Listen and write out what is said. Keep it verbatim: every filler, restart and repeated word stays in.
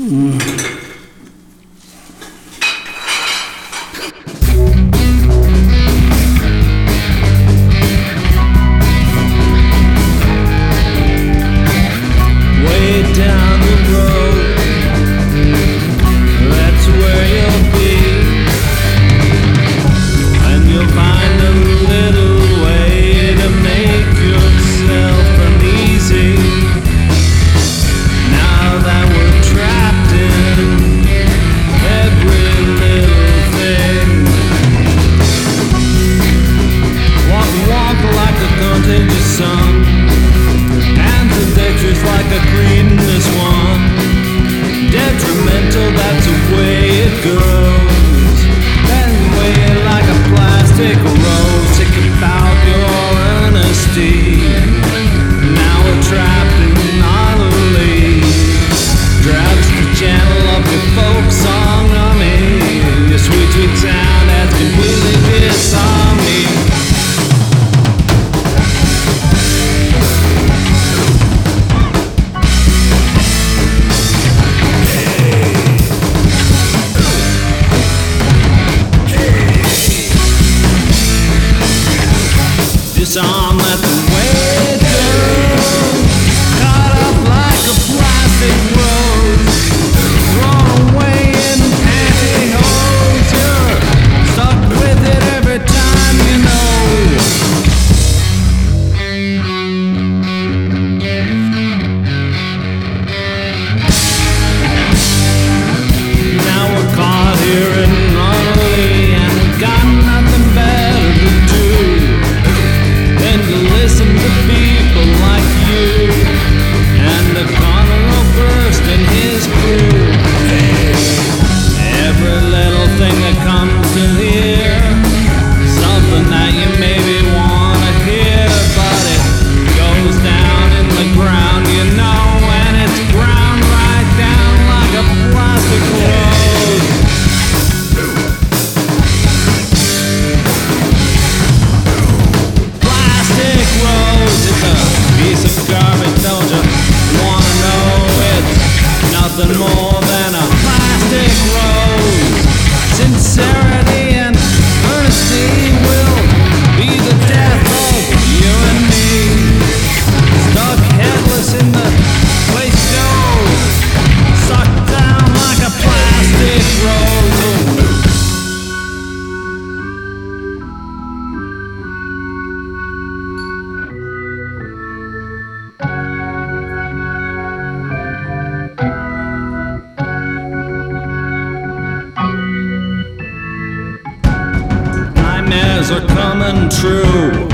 Disarm at the way down, caught up like a plastic rose, thrown away in pantyhose. You're stuck with it every time you know. Now we're caught here in Italy, and we got nothing better to do than to listen to people like you and the Conor Burst and his crew. Every little thing that comes to hear, something that you maybe wanna hear, but it goes down in the ground, you know, and it's ground right down like a plastic rose. Plastic rose, it's a piece of garbage, don't you wanna know? It's nothing more than a plastic rose. Sincerity and honesty will be the death of you and me. Stuck headless in the place goes, sucked down like a plastic rose. Nightmares are coming true.